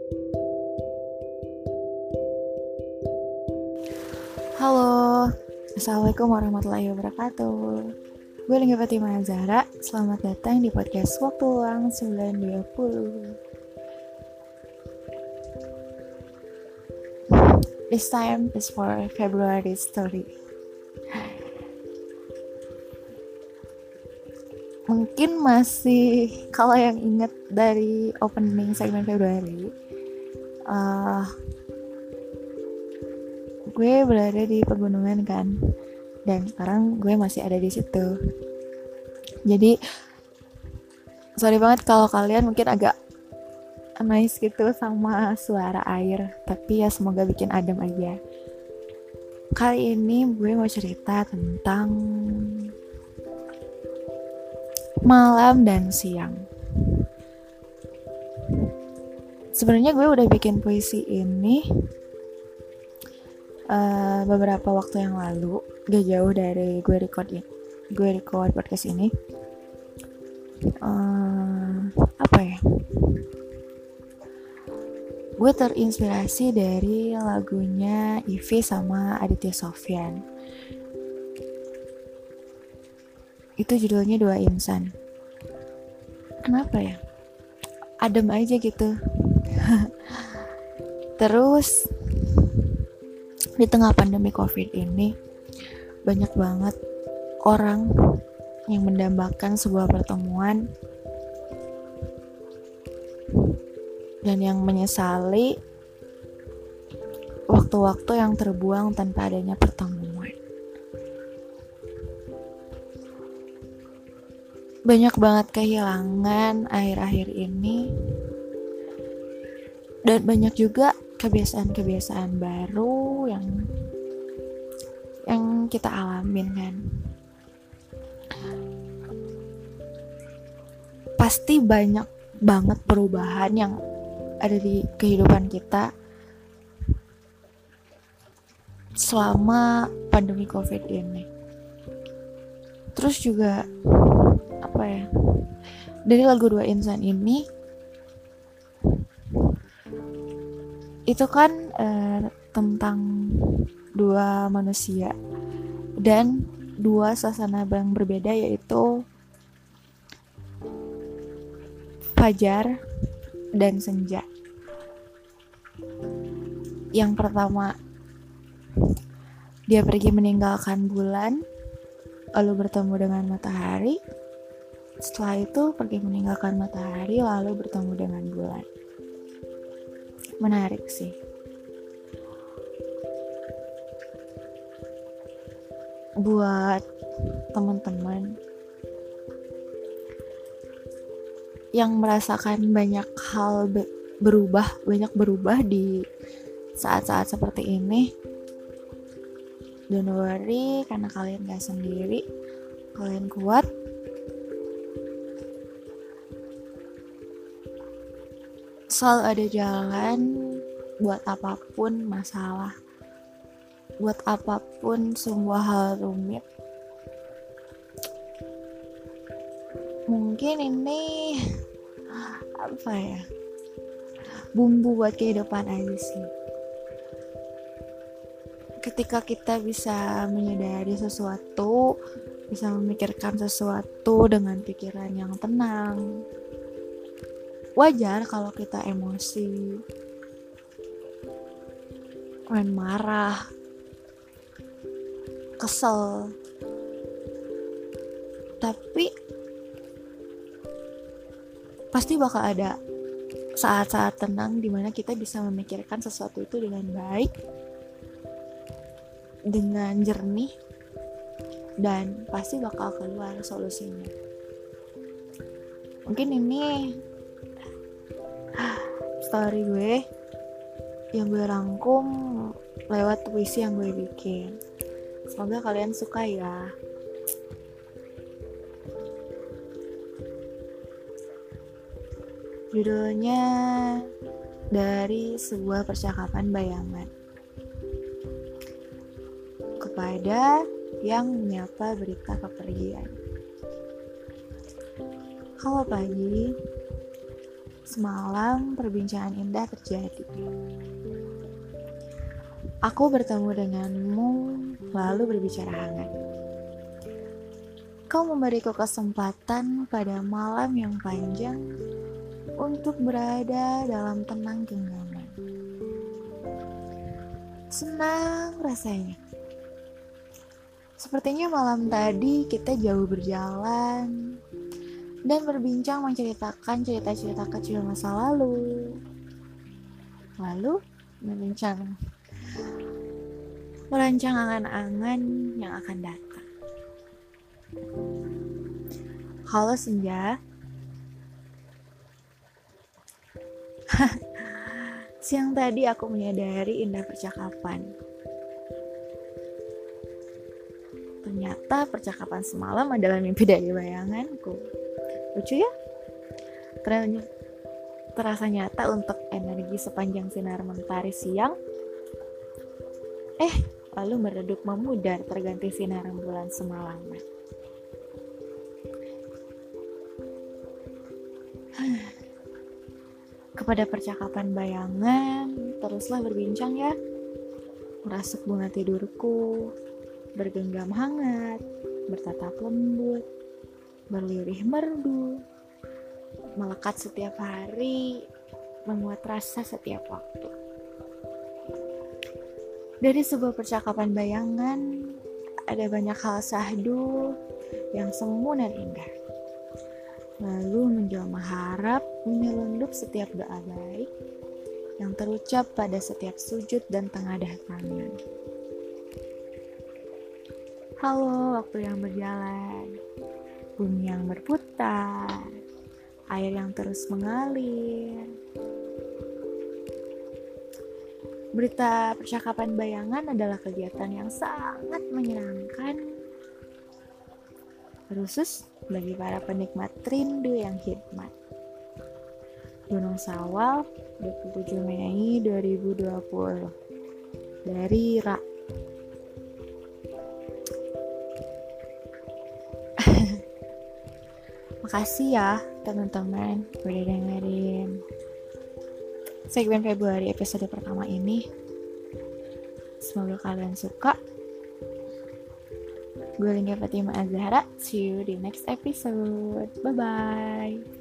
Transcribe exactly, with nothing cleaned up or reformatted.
Halo, Assalamualaikum warahmatullahi wabarakatuh. Gue Lingga Fatimah Zahra, selamat datang di podcast Waktu Luang sembilan dua puluh. This time is for February story. Mungkin masih, kalau yang ingat dari opening segmen Februari, uh, gue berada di pegunungan kan, dan sekarang gue masih ada di situ. Jadi sorry banget kalau kalian mungkin agak nice gitu sama suara air, tapi ya semoga bikin adem aja. Kali ini gue mau cerita tentang malam dan siang. Sebenarnya gue udah bikin puisi ini Uh, beberapa waktu yang lalu, gak jauh dari gue record ini, gue record podcast ini. Uh, apa ya? Gue terinspirasi dari lagunya Ivy sama Aditya Sofyan. Itu judulnya Dua Insan. Kenapa ya? Adem aja gitu. Terus di tengah pandemi COVID ini, banyak banget orang yang mendambakan sebuah pertemuan dan yang menyesali waktu-waktu yang terbuang tanpa adanya pertemuan. Banyak banget kehilangan akhir-akhir ini, dan banyak juga kebiasaan-kebiasaan baru yang yang kita alamin kan. Pasti banyak banget perubahan yang ada di kehidupan kita selama pandemi COVID ini. Terus juga apa ya? Dari lagu Dua Insan ini, itu kan uh, tentang dua manusia dan dua suasana yang berbeda, yaitu fajar dan senja. Yang pertama, dia pergi meninggalkan bulan, lalu bertemu dengan matahari. Setelah itu pergi meninggalkan matahari, lalu bertemu dengan bulan. Menarik sih. Buat teman-teman yang merasakan banyak hal be- berubah, banyak berubah di saat-saat seperti ini, don't worry, karena kalian gak sendiri, kalian kuat. Selalu ada jalan buat apapun masalah, buat apapun semua hal rumit. Mungkin ini apa ya, bumbu buat kehidupan aja sih. Ketika kita bisa menyadari sesuatu, bisa memikirkan sesuatu dengan pikiran yang tenang, wajar kalau kita emosi, main marah, kesel. Tapi pasti bakal ada saat-saat tenang di mana kita bisa memikirkan sesuatu itu dengan baik, dengan jernih, dan pasti bakal keluar solusinya. Mungkin ini story gue yang gue rangkum lewat puisi yang gue bikin. Semoga kalian suka ya. Judulnya Dari Sebuah Percakapan Bayangan. Kepada yang menyapa berita kepergian. Halo pagi, Semalam perbincangan indah terjadi. Aku bertemu denganmu lalu berbicara hangat. Kau memberiku kesempatan pada malam yang panjang untuk berada dalam tenang genggaman. Senang rasanya. Sepertinya malam tadi kita jauh berjalan dan berbincang menceritakan cerita-cerita kecil masa lalu. Lalu berbincang merancang angan-angan yang akan datang. Halo Senja. Siang tadi aku menyadari indah percakapan. Ternyata percakapan semalam adalah mimpi dari bayanganku. Lucu ya? Terasa nyata untuk energi sepanjang sinar mentari siang. Eh, lalu meredup memudar terganti sinar rembulan semalaman. Kepada percakapan bayangan, teruslah berbincang ya. Merasuk bunga tidurku, bergenggam hangat, bertatap lembut, berlirih merdu, melekat setiap hari, memuat rasa setiap waktu. Dari sebuah percakapan bayangan, ada banyak hal syahdu yang semu dan indah. Lalu menjelma harap menyelundup setiap doa baik yang terucap pada setiap sujud dan tengadah tangan. Halo waktu yang berjalan, bumi yang berputar, air yang terus mengalir. Berita percakapan bayangan adalah kegiatan yang sangat menyenangkan, khusus bagi para penikmat rindu yang hikmat. Gunung Sawal, dua puluh tujuh Mei dua ribu dua puluh. Dari Ra. Makasih ya teman-teman udah dengerin segmen Februari episode pertama ini. Semoga kalian suka. Gue Lingga Fatima Azhara. See you di next episode. Bye bye.